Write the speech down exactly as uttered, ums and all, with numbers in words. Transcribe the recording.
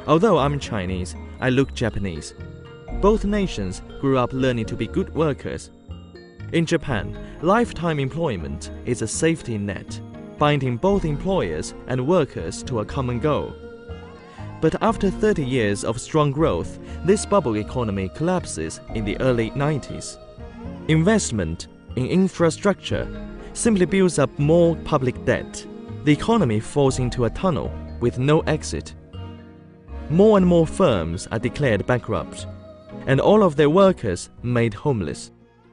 Although I'm Chinese, I look Japanese. Both nations grew up learning to be good workers. In Japan, lifetime employment is a safety net, binding both employers and workers to a common goal. But after thirty years of strong growth, this bubble economy collapses in the early nineties. Investment in infrastructure simply builds up more public debt. The economy falls into a tunnel with no exit. More and more firms are declared bankrupt, and all of their workers made homeless.